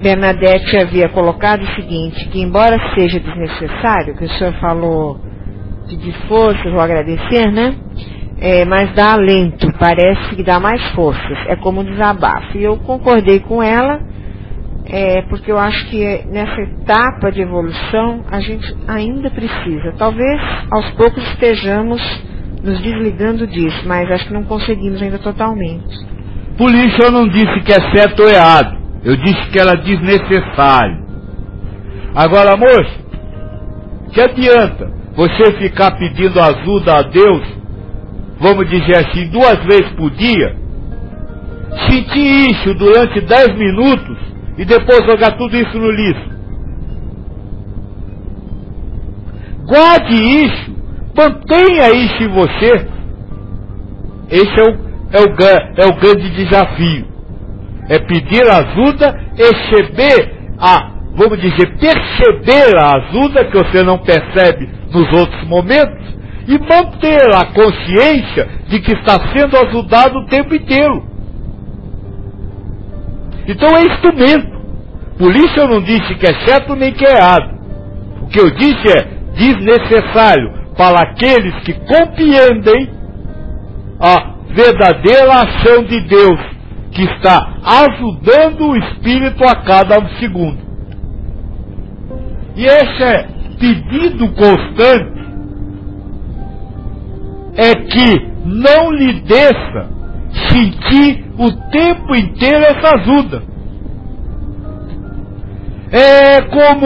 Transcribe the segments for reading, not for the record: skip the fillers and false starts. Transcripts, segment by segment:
Bernadette havia colocado o seguinte, que embora seja desnecessário, que o senhor falou pedir forças ou agradecer, né? Mas dá alento, parece que dá mais forças, é como um desabafo. E eu concordei com ela, porque eu acho que nessa etapa de evolução a gente ainda precisa. Talvez aos poucos estejamos nos desligando disso, mas acho que não conseguimos ainda totalmente. Por isso eu não disse que é certo ou errado, eu disse que era desnecessário. Agora, moço, que adianta você ficar pedindo ajuda a Deus, vamos dizer assim, 2 vezes por dia, sentir isso durante 10 minutos e depois jogar tudo isso no lixo? Guarde isso, mantenha isso em você. Esse é o grande desafio. É pedir ajuda, vamos dizer, perceber a ajuda que você não percebe nos outros momentos e manter a consciência de que está sendo ajudado o tempo inteiro. Então é instrumento. Por isso eu não disse que é certo nem que é errado. O que eu disse é desnecessário para aqueles que compreendem a verdadeira ação de Deus, que está ajudando o Espírito a cada segundo. E esse pedido constante é que não lhe deixa sentir o tempo inteiro essa ajuda. É como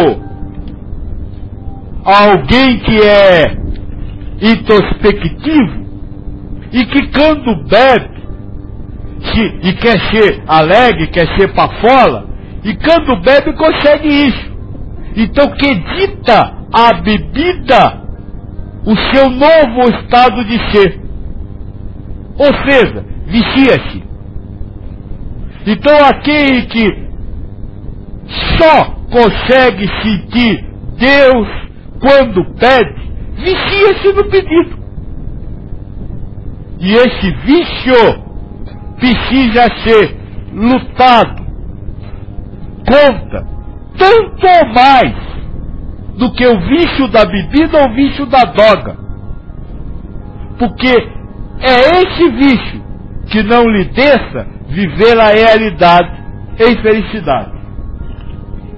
alguém que é introspectivo e que quando bebe e quer ser alegre, quer ser para fora, e quando bebe consegue isso. Então que dita a bebida o seu novo estado de ser. Ou seja, vicia-se. Então aquele que só consegue sentir Deus quando pede, vicia-se no pedido. E esse vício precisa ser lutado contra, tanto ou mais do que o vício da bebida ou o vício da droga. Porque é esse vício que não lhe deixa viver a realidade em felicidade.